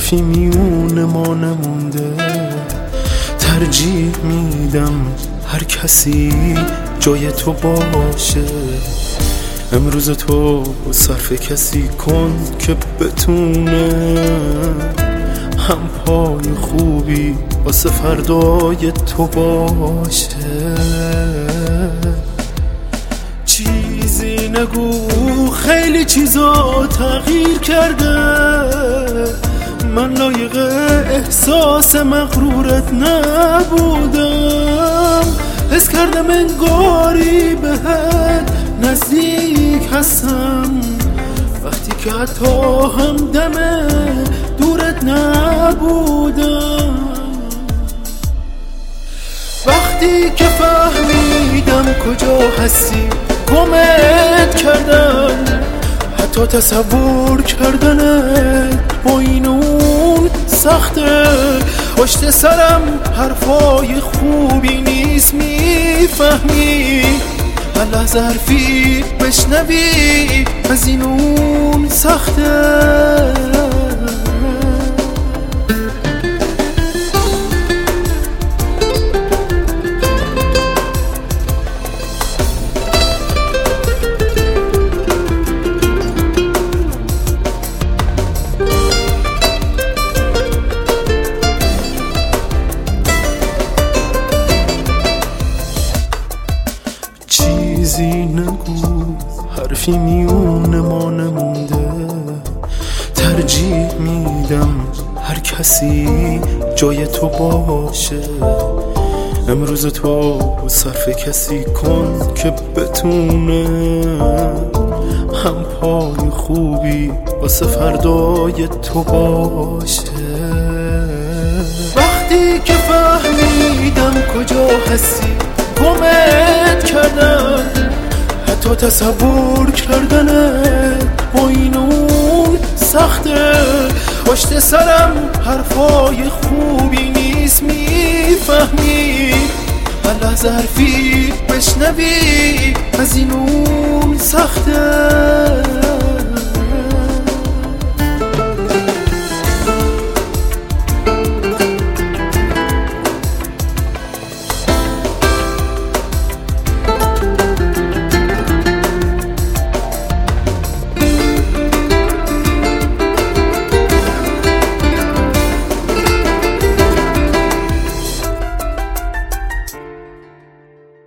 حرفی میون ما نمونده. ترجیح میدم هر کسی جای تو باشه. امروز تو صرف کسی کن که بتونه هم پای خوبی واسه فردای تو باشه. چیزی نگو خیلی چیزا تغییر کرده. من لایق احساس مغرورت نبودم. حس کردم انگاری بهت نزدیک هستم وقتی که حتی همدم دورت نبودم. وقتی که فهمیدم کجا هستی گمت کردم. حتی تصور کردنت با این اون سخته. پشت سرم حرفای خوبی نیست میفهمی. هر لحظه حرفی بشنوی از این اون سخته. چیزی نگو حرفی میون ما نمونده. ترجیح میدم هر کسی جای تو باشه. امروز تو صرف کسی کن که بتونه هم پای خوبی واسه فردای تو باشه. وقتی که فهمیدم کجا هستی گمت کردم. حتی تصور کردنت با این اون سخته. پشت سرم حرفای خوبی نیست میفهمی. هر لحظه حرفی بشنوی از این اون سخته.